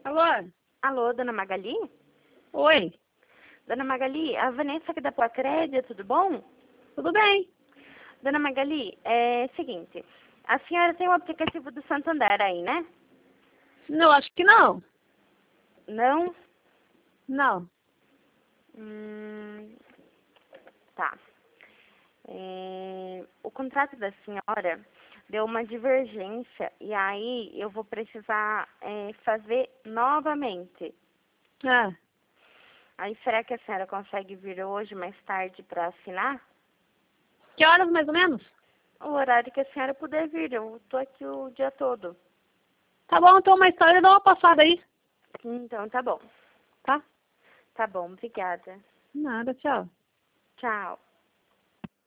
Alô? Alô, dona Magali? Oi, Dona Magali, a Vanessa aqui da Placrédia, tudo bom? tudo bem? Dona Magali, é o seguinte, a senhora tem o aplicativo do Santander aí, né? Não, acho que não. Não? Não. Hum, tá. O contrato da senhora deu uma divergência e aí eu vou precisar fazer novamente. Ah, Aí será que a senhora consegue vir hoje mais tarde para assinar? que horas mais ou menos? O horário que a senhora puder vir, eu tô aqui o dia todo. Tá bom, então mais tarde eu dou uma passada aí, Então, tá bom. tá? Tá bom, obrigada. Nada, tchau. Tchau.